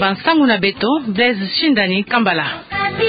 Bansangu na Beto, Blaise Shindani Kambala.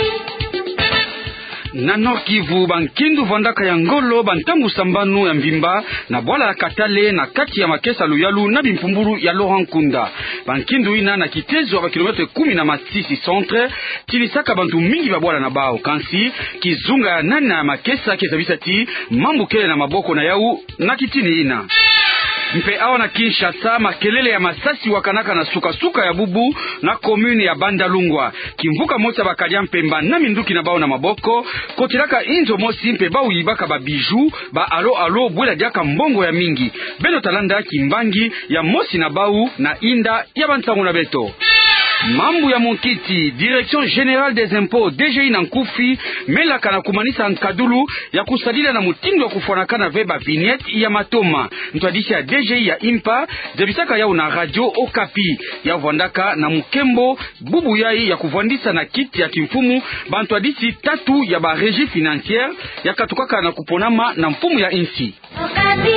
Na Nord Kivu bankindu vandaka ya ngolo bantangu sambanu ya mbimba na bwala ya Katale na kati ya makesa Luyalu na bimpumburu ya Laurent Nkunda. Bankindu ina na kitezo wa kilometre 16 centre tilisaka bantu mingi babwala na bao kansi kizunga ya nani na makesa kezabisa ti mambu kele na maboko na yau na kitini ina. Mpe awa na Kinshasa makelele ya masasi wakanaka na suka ya bubu na komune ya Bandalungwa. Kimvuka mocha bakalia mpemba na minduki na bao na maboko. Kotilaka inzo mosi mpe bao yibaka ba bijou, ba alo bwela diaka mbongo ya mingi. Beno talanda kimbangi ya mosi na bao na inda ya Bansangu na Beto. Mambu ya Monkiti, Direction Générale des Impôts, DGI na Nkufi, melaka na kumanisa nkadulu ya kusadila na mutindo wa kufuanakana veba vignette ya matoma. Ntwadisi ya DGI ya Impa, zebisaka yao na radio Okapi, ya vwandaka na mukembo, bubu yai ya kuvwandisa na kiti ya kimfumu, bantwadisi tatu ya ba régie financière, ya katukaka na kuponama na mfumu ya insi. Okapi.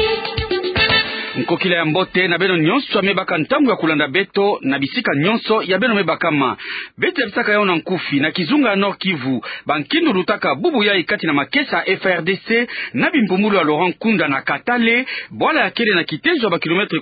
Nkokila ya mbote na beno nyonso amebaka ntambu ya kulanda beto na bisika nyonso ya beno mebakama. Bete ya bisaka yao na Nkufi na kizunga ya Nord Kivu, bankindu lutaka bubu ya ikati na makesa FRDC na bimpumulu ya Laurent Nkunda na Katale, bwala ya kele na kitezo ya ba kilometre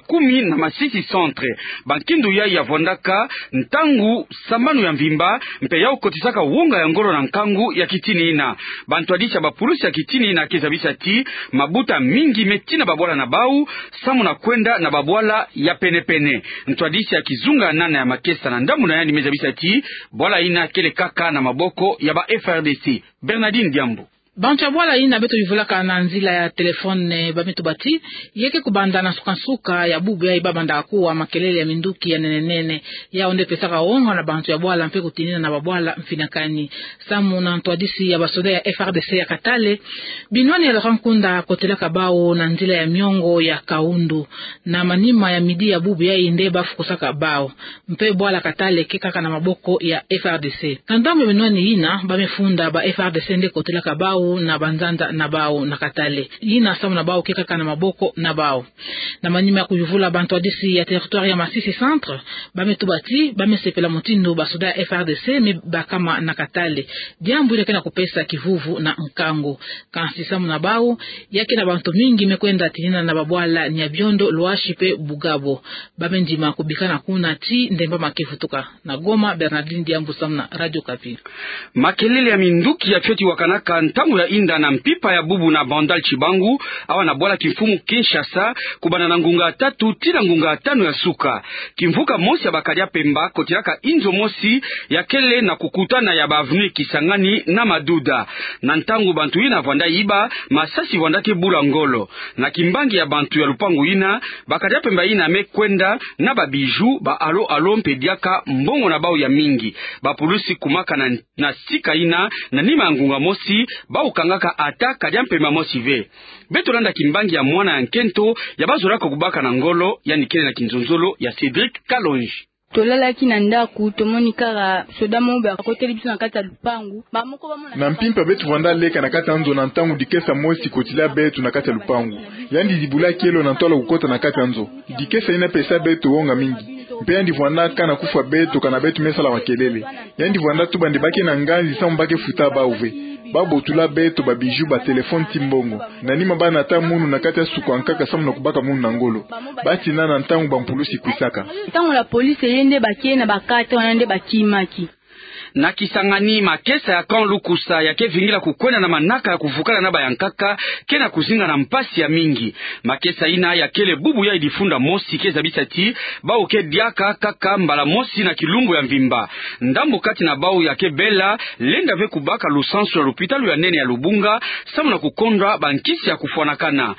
16 centre. Bankindu ya vondaka ntangu sambanu ya mvimba, mpe yao kotisaka uonga ya ngoro na nkangu ya kitini ina. Bantwadisha bapulusi ya kitini ina kezabisa ti, mabuta mingi metina babwala na bau, samu na kwenda na babwala ya penepene. Ntwadisi ya kizunga nana ya makesa na ndamu na yani mezabisa ti, bwala ina kele kaka na maboko ya ba FRDC. Bernardine Diambo. Bantu bwala ina beto bivulaka na nzila ya telefone bametu bati yeke kubanda na suka ya bubu ya ibabanda akuwa makelele ya minduki ya nenenene ya onde pesaka onga na bantu ya bwala mpe kutinina na babwala mfinakani samu na ntwadisi ya basoda ya FRDC ya Katale binwani ya Laurent Nkunda kotelaka bao na nzila ya miongo ya Kaundu na manima ya midi ya bubu ya inde bafu kusaka bao mpe bwala Katale kekaka na maboko ya FRDC kandamu binwani ina bamefunda ba FRDC nde kotelaka bao na banzanda na bao na Katale ina samu na bao kekaka na maboko na bao na manima ya kujuvula bantu adisi ya territoire ya Masisi centre bametubati bamesepela mutindo basoda ya FRDC me bakama na Katale jambo ile kena kupesa kivuvu na mkango kansi samu na bao yake na bantu mingi mekwenda tinina na babwala Nyabiondo Luashipe Bugabo bamenjima kubikana kuna ti ndemba makefutuka na Goma. Bernardine Diambu samu na Radio Kapi. Makelele ya minduki ya choti wakanaka ntamu ya inda na mpipa ya bubu na bandal Chibangu awa na bwala kimfumu Kinshasa kubana na ngunga 3 tina ngunga 5 ya suka kimvuka mosi ya bakalia pemba kotiraka inzo mosi ya kele na kukutana ya bavenu Kisangani na Maduda na ntangu bantu ina vanda iba masasi vandake bula ngolo na kimbangi ya bantu ya lupangu ina bakalia pemba ina mekwenda na babiju ba alo mpediaka mbongo na bao ya mingi bapulusi kumaka na sika ina na nima ngunga mosi ba ukangaka ataka diampema mosive betolanda kimbangi ya mwana ya nkento ya bazolaka kubaka na ngolo yani kele na kinzonzolo ya Cédric Kalonji. Tolalaki na ndaku tomoni kaka soda moba koteli biso na kata lupangu bamoko bamona na mpimpa betu vanda leka na kata nzo na ntangu dikesa mosi kotila betu na kata lupangu yandi dibula kelo na ntola kukota na kata nzo dikesa ina pesa betu wonga mingi mpe yandi vanda kana kufa betu kana betu mesala makelele yandi vanda tu bande bake na nganzi samu bake futa ba uve babo tula beto ba bijou ba telefone timbongo nanima bana ta munu na kata suko ankaka samu na kubaka munu na ngolo bati na ntangu bampulusi kwisaka ntangu la police yende bakie na bakata wanande bakimaki na Kisangani makesa ya kan lukusa ya kevingila kukwena na manaka ya kuvukana na bayankaka kena kuzinga na mpasi ya mingi makesa ina ya kele bubu ya idifunda mosi keza bisati bao ke diaka kaka mbala mosi na kilumbu ya mvimba ndambo kati na bao ya kebela lenda ve kubaka lusansu ya lupitalu ya nene ya Lubunga samu na kukondra bankisi ya kufuanakana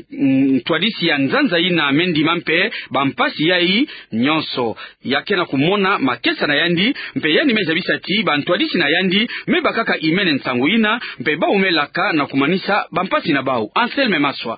ntwadisi ya nzanza ina mendi mampe bampasi ya hii nyonso ya kena kumona makesa na yandi mpe yani meza bisati bantwadisi na yandi meba kaka imene nsanguina mpe ba umelaka na kumanisa bampasi na bau Anselme Maswa.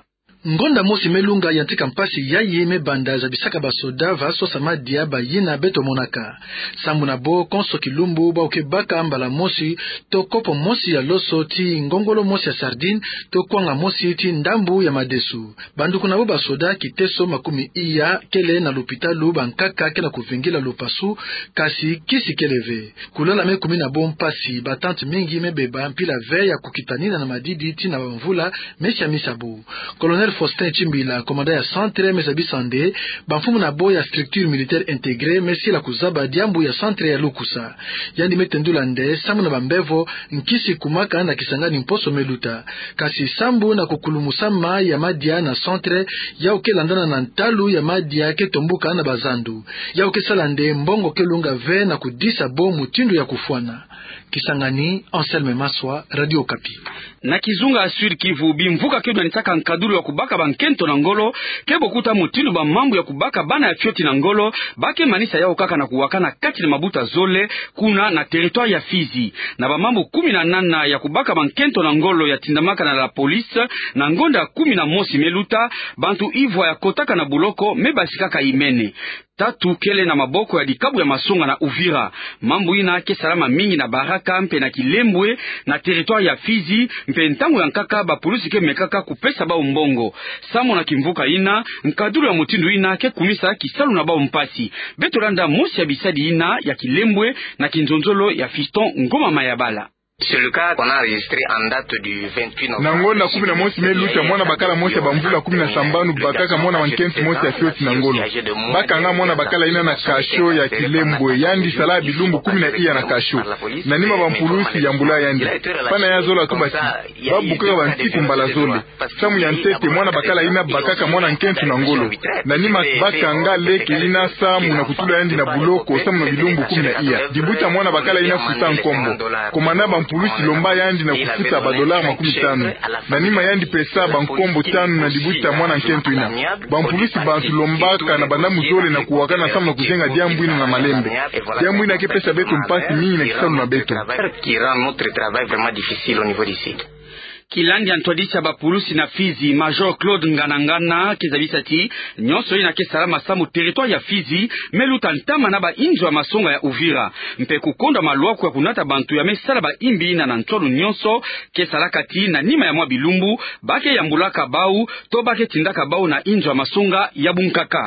Ngonda mosi melunga yantika mpasi yayi mebanda za bisaka basoda vaso samadia bayina beto monaka. Sambu na bo konso kilumbu ba ukebaka mbala mosi to kopo mosi ya loso ti ngongolo mosi ya sardine to kwanga mosi ti ndambu ya madesu. Banduku na bo basoda kiteso makumi iya kele na lupitalu bankaka kela kuvingila lupasu kasi kisi keleve. Kulala me kumi na bo mpasi batante mingi mebeba mpila ve ya kukitanina na madidi ti na mvula mesha misabu. Colonel Faustin Chimbila, commandant ya centre Mesabi Sande, banfumu na bo ya structure militaire intégrée mesi la kuzaba diambu ya centre ya Lukusa. Yandi metendula nde sambu na bambevo nkisi kumaka na Kisangani mposo meluta. Kasi sambu na kukulumusama ya madia na centre ya ukelandana na ntalu ya madia ke tombuka na bazandu. Ya ukesalande mbongo kelunga ve na kudisa bo mutindu ya kufuana. Kisangani, Anselme Maswa, Radio Okapi. Na Kizunga Asuri Kivu bimvuka kedo nitaka nkaduru ya kubaka bankento na ngolo kebo kuta mutilu ba mambu ya kubaka bana ya fioti na ngolo bake manisa yao kaka na kuwakana kati na mabuta zole kuna na territoire ya Fizi na ba mambu 18 ya kubaka bankento na ngolo ya tindamaka na la police na ngonda 11 meluta bantu ivwa ya kotaka na buloko mebasikaka imene tatu kele na maboko ya dikabu ya Masonga na Uvira. Mambu ina ke salama mingi na Baraka mpe na Kilembwe na territoire ya Fizi mpe ntangu ya nkaka ba polisi ke mekaka kupesa ba umbongo. Samo na kimvuka ina nkaduru ya mutindu ina ke kumisa kisalu na ba mpasi. Betolanda mosi ya bisadi ina ya Kilembwe na Kinzonzolo ya Fiston Ngoma Mayabala. C'est le cas qu'on a enregistré en date du 28 novembre. Nangola 11 meluta mwana bakala mosi bamvula 10 sambanu bakaka mwana wa 15 mosi ya fioti Nangolo. Bakanga mwana bakala ina na kasho ya Kilembwe yandi sala bilumbu 10 iya na kasho. Na nima bampulusi ya mbula yandi. Pana ya zola tu basi. Babuka bantiku mbala zole. Samu ya ntete mwana bakala ina bakaka mwana 15 Nangolo. Na nima bakanga leke ina samu na kutula yandi na buloko samu na bilumbu 10 iya. Dibuta mwana bakala ina futa nkombo. Komanda polisi lomba yandi na kufuta $50 50 na nima yandi pesa bankombo 5 na dibuta mwana nkento ina banpolisi bantu lombaka na banda muzole na kuwakana samu na kujenga diambu ina na malembe diambu ina ke pesa beto mpasi mingi na kisalu na beto qui rend notre travail vraiment difficile au niveau d'ici. Kilandi antwadisha bapulusi na Fizi Major Claude Nganangana kezabisati nyonso ina ke salama samu territoire ya Fizi meluta ntama na ba injo ya Masonga ya Uvira mpe kukonda malwaku ya kunata bantu ya mesala ba imbi na ntolo nyonso ke salakati na nima ya mwa bilumbu bake yambulaka bau to bake tindaka bau na injo ya Masonga ya Bunkaka.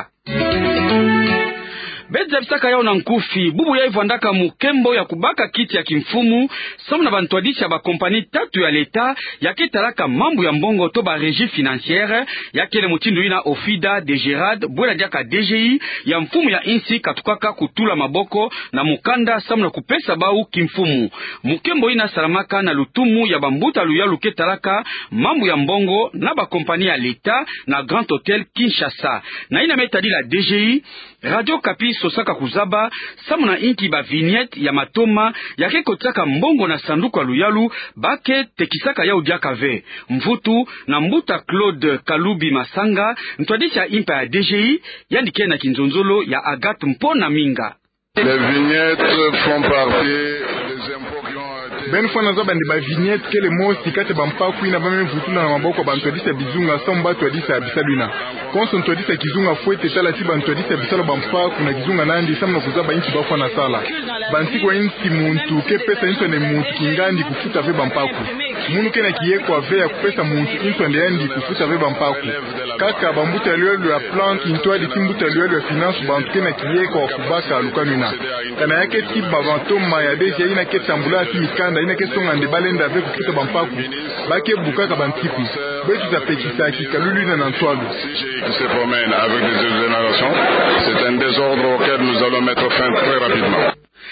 Beza bisaka yao na nkufi bubu ya ivandaka mukembo ya kubaka kiti ya kimfumu samu na bantwadisha ba kompani tatu ya leta ya ketalaka mambu ya mbongo to ba régie financière ya kele mutindu ina Ofida de Gerard bwela diaka DGI ya mfumu ya insi katukaka kutula maboko na mukanda samu na kupesa bau kimfumu mukembo ina salamaka na lutumu ya bambuta luyalu ketalaka mambu ya mbongo na ba kompani ya leta na Grand Hotel Kinshasa na ina metadi la DGI Radio Okapi sosaka kuzaba samu na inki ba vignette ya matoma yake kotaka mbongo na sanduku ya luyalu bake tekisaka ya udiaka ve mvutu na mbuta Claude Kalubi Masanga ntwadisha impa ya DGI yandike na Kinzonzolo ya Agathe Mpona Minga. Les vignettes font partie des impôts qui ont Ben fona zaba ndi ba vignette kele mosi kate bampaku ina bame mvutuna na maboko bantwadisa bizunga samba twadisa bisaluna konso ntwadisa kizunga fuete tala si bantwadisa bisalo bampaku na kizunga nandi samna kuzaba inchi bafana sala bantiko inchi muntu ke pesa into ne muntu kingandi kufuta ve bampaku munu kena kiyeko ave ya kupesa muntu into ndeandi kufuta ve bampaku kaka bambuta lwelo ya plan kintwadi kimbuta lwelo ya finance bantu kena kiyeko wakubaka lukanuna kana yake tiba bantoma ya deja ina ketambula si mikanda ina kesonga ndebalenda ave kukita bampaku bake bukaka bantiku betu za pekisa kikalulu ina na ntwalu qui se promènent avec des exonérations. C'est un désordre auquel nous allons mettre fin très rapidement.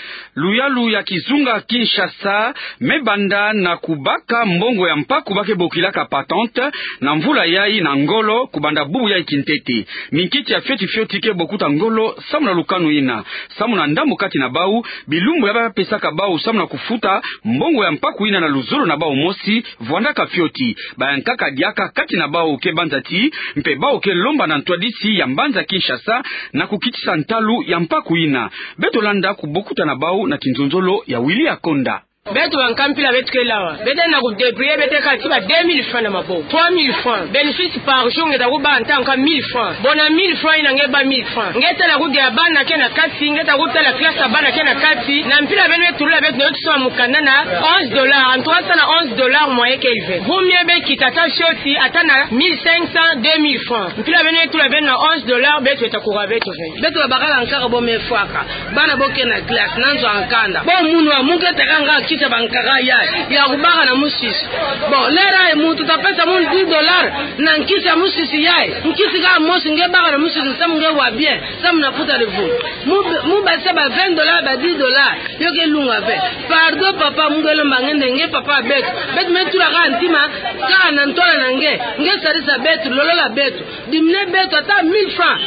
Luyalu ya Kizunga Kinshasa mebanda na kubaka mbongo ya mpaku bake bokilaka patente na mvula yai na ngolo kubanda bubu ya Kintete minkiti ya fioti ke bokuta ngolo samu na lukanu ina samu na ndambu kati na bau bilumbu ya ba pesaka bau samu na kufuta mbongo ya mpaku ina na luzolo na bau mosi vwandaka fioti bayankaka diaka kati na bau ke banzati mpe bau ke lomba na ntwadisi ya mbanza Kinshasa na kukitisa ntalu ya mpaku ina betolanda kubokuta na bau na Kinzonzolo ya Willy Akonda. betu wankampila betu kelawa bete na kudebrouiller bete katiba 2000 francs na mabo 3000 francs bénéfice par jour ngeta kuba ntanka 1000 francs bona 1000 francs ina ngeba 1000 francs ngeta la kudia bana kena kati ngeta kutala classe bana kena kati na mpila bene tulula betu na tuso mukanda na $11 en toi ça na $11 moyen qu'élevé rumie be kitata shoti atana 1500 2000 francs mpila bene tulula bene na $11 betu etakura betu betu bakala nkaka bo mefaka bana boke na classe nanzo ankanda bo munu wa muke tekanga kita bankaka ya kubaka na musisi bon lera mutu tapesa mun $10 na nkisa musisi yae nkisi ka mosi ngebaka na musisi samu ngewa bien samu nafuta levu mu basa ba $20 ba $10 yoke lunga ve pardon papa mungelo mbangende nge papa bet metura ka antima ka na ntola nange sarisa betu lolola betu dimne betu ata 1000 francs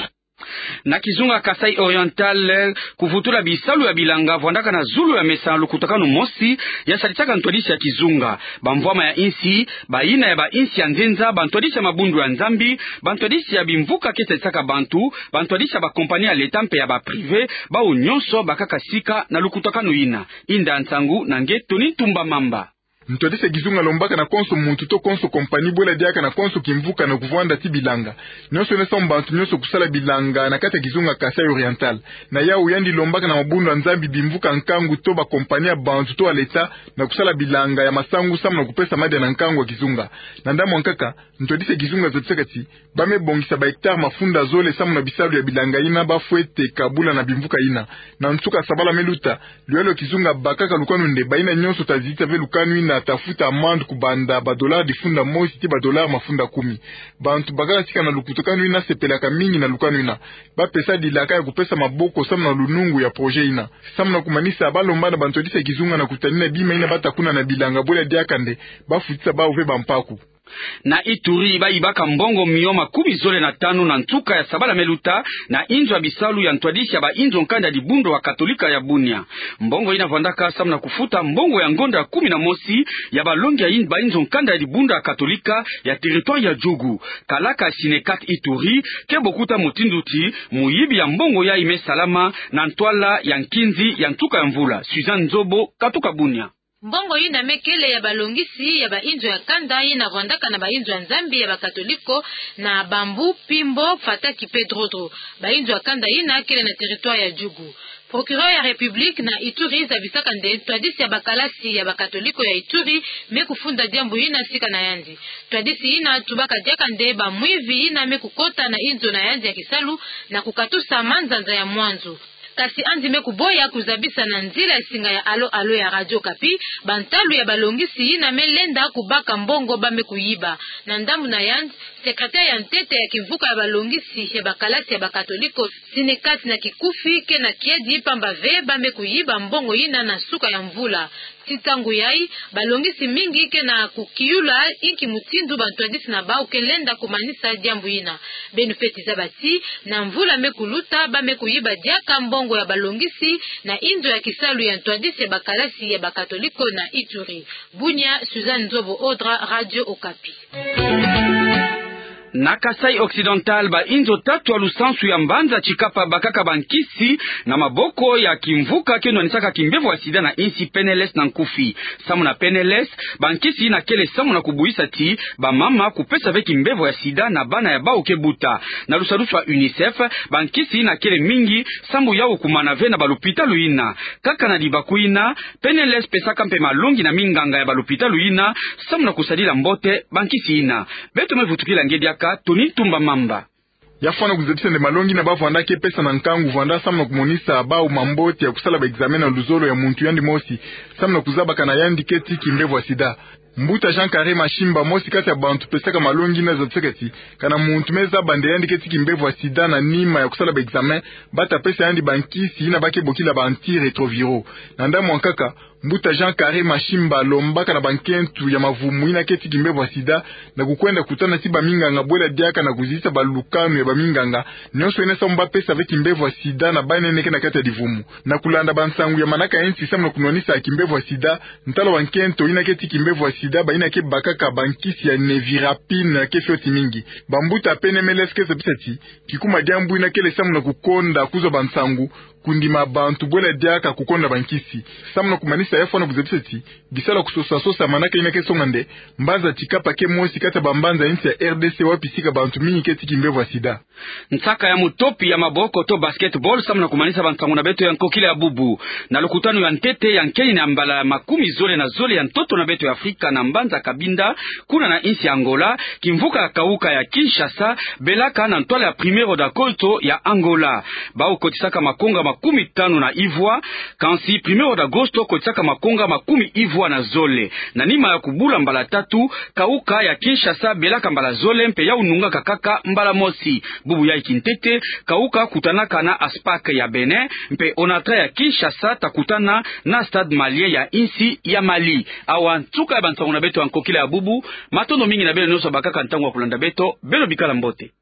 na Kizunga Kasai Oriental kuvutula bisalu ya bilanga vwandaka na zulu ya mesa lukutakano mosi ya salitaka ntwadisha ya Kizunga bamvwama ya insi baina ya ba insi ya nzenza bantwadisha mabundu ya nzambi bantwadisha ya bimvuka kesa salitaka bantu bantwadisha ba kompani ya letampe ya ba prive ba unyonso bakaka sika na lukutakano ina inda nsangu na nge Toni Tumba Mamba Ntwadisha Kizunga lombaka na konso muntu to konso kompani bola diaka na konso kimvuka na kuvwanda ti bilanga. Nyonso nesa mbantu nyonso kusala bilanga na kata Kizunga Kasai Oriental. Na ya uyandi lombaka na mabundu nzambi bimvuka nkangu to ba kompani ya bantu to aleta na kusala bilanga ya masangu samu na kupesa made na nkangu wa Kizunga. Na ndamo nkaka, Ntwadisha Kizunga zotsakati, bame bongisa ba hektar mafunda zole samu na bisalu ya bilanga ina ba fuete kabula na bimvuka ina. Na ntuka sabala meluta, luelo Kizunga bakaka lukanu nde baina nyonso tazita ve lukanu ina tafuta amande kubanda ba $10 difunda mosi ti ba $10 mafunda 10 bantu bagala tika na lukutokano ina sepelaka mingi na lukano ina ba pesa dilaka ya kupesa maboko samu na lunungu ya projet ina samu na kumanisa balomba na bantu disa Kizunga na kutanina bima ina batakuna na bilanga bola diakande bafutisa ba uve bampaku na Ituri baibaka mbongo mioma 15 na ntuka ya Sabala Meluta na inzo ya bisalu ya ntwadisha ba inzo nkanda dibundo wa Katolika ya Bunia mbongo ina vandaka samu na kufuta mbongo ya ngonda 11 ya balongi ya ba inzo nkanda dibundo ya Katolika ya territoire ya Jugu kalaka Sinekat Ituri kebokuta mutinduti muyibi ya mbongo ya ime salama na ntwala ya nkinzi ya ntuka ya mvula Suzanne Nzobo katuka Bunia mbongo ina mekele ya balongisi ya bainzo ya kanda ina vondaka na bainzo ya nzambi ya bakatoliko na bambu pimbo fataki pedrodro bainzo ya kanda ina kele na territoire ya Jugu procureur ya République na Ituri za bisaka nde twadisi ya bakalasi ya bakatoliko ya Ituri mekufunda jambo ina sika na yandi twadisi ina tubaka jaka nde ba mwivi ina mekukota na inzo na yandi ya kisalu na kukatusa manzanza ya mwanzo kasi anzime kuboya kuzabisa na nzila isinga ya alo ya Radio Kapi bantalu ya balongisi ina melenda kubaka mbongo bame kuyiba na ndambu na yand sekretari ya ntete ya kivuka ya balongisi ya bakalasi ya bakatoliko Sinekati na kikufi ke na kiedi pamba ve bame kuyiba mbongo ina na suka ya mvula titangu yai balongisi mingi ke na kukiula inki mutindu bantwadisi na bao kelenda kumanisa jambu ina benufeti zabati na mvula mekuluta bame kuyiba diaka mbongo ya balongisi na inzo ya kisalu ya ntwadisi ya bakalasi ya bakatoliko na Ituri Bunia Suzanne Nzobo Odra Radio Okapi na Kasai Occidental ba inzo tatu wa lusansu ya mbanza chikapa bakaka bankisi na maboko ya kimvuka keno nisaka kimbevu wa sida na insi Peneles na nkufi samu na Peneles bankisi na kele samu na kubuisa ti ba mama kupesa ve kimbevu ya sida na bana ya bao kebuta na lusarusu wa UNICEF bankisi na kele mingi samu yao kumana ve na balupita luina kaka na dibakuina Peneles pesa kampe malongi na minganga ya balupita luina samu na kusadila mbote bankisi ina beto mevutukila ngedia Toni Tumba Mamba yafana kuzabisa nde malongi na bavanda ke pesa na nkangu vanda samu na kumonisa bao mambote ya kusala ba examen na luzolo ya muntu yandi mosi samu na kuzabaka na yandi keti kimbevu wa sida Mbuta Jean Carré Mashimba mosi kati ya bantu pesaka malongi na zotekati kana muntu meza bande yandi keti kimbevu wa sida na nima ya kusala ba examen bata pesa yandi bankisi ina bake bokila ba anti retroviro na ndamu wankaka Mbuta Jean Carré Mashimba lombaka na bankentu ya mavumu ina keti kimbevu wa sida na kukwenda kutana si baminganga bwela diaka na kuzisa balukanu ya baminganga nyonso inesa mba pesa ve kimbevu wa sida na baneneke na kati ya divumu na kulanda bansangu ya manaka ensi samu na kunonisa kimbevu wa sida ntala wankento ina keti kimbevu wa sida baina ke bakaka bankisi ya nevirapine ke fioti mingi bambuta pene meleske zebisati kikuma diambu ina kele samu na kukonda kuzo bansangu kundima bantu bwela diaka kukonda bankisi samna kumanisa yafona buzebiseti bisala kusosa manaka inake songande mbaza chikapa ke mosi kata bambanza insi ya RDC wapisika bantu mingi keti kimbevu sida nsaka ya mutopi ya maboko to basketball samna kumanisa bantangu na beto ya nkokile ya bubu na lukutano ya ntete ya nkeni na mbala makumi zole na zole ya ntoto na beto ya Afrika na mbanza kabinda kuna na insi ya Angola kimvuka ya kauka ya Kinshasa belaka na ntwala ya primero da kolto ya Angola bao kotisaka makonga makumi tano na Ivoire kansi primero d'agosto kotisaka makonga makumi Ivoire na zole na nima ya kubula mbala tatu kauka ya Kinshasa belaka mbala zole mpe ya ununga kakaka mbala mosi bubu ya ikintete kauka kutanaka na Aspak ya Benin mpe Onatra ya Kinshasa takutana na Stade Malien ya insi ya Mali awa ntuka ya bantangu na beto ankokile ya bubu matondo mingi na bele noso bakaka ntangu wa kulanda beto belo bikala mbote.